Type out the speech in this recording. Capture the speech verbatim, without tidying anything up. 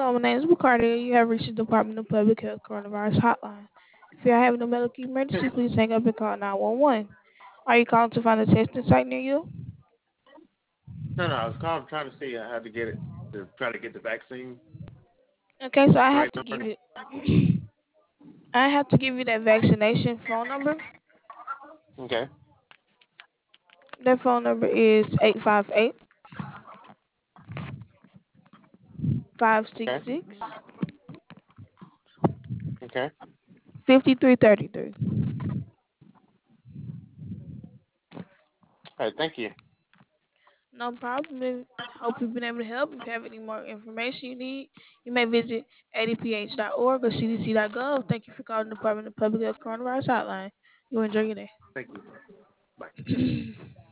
Hello, my name is Ricardo. You have reached the Department of Public Health Coronavirus Hotline. If you are having a medical emergency, please hang up and call nine one one. Are you calling to find a testing site near you? No, no, I was calling trying to see how to get it to try to get the vaccine. Okay, so I The have right to give number. you, I have to give you that vaccination phone number. Okay. That phone number is eight five eight, five six Okay. six, Okay. five three three three. All right. Thank you. No problem. Hope you've been able to help. If you have any more information you need, you may visit a d p h dot org or c d c dot gov. Thank you for calling the Department of Public Health Coronavirus Hotline. You enjoy your Thank you. Bye. day.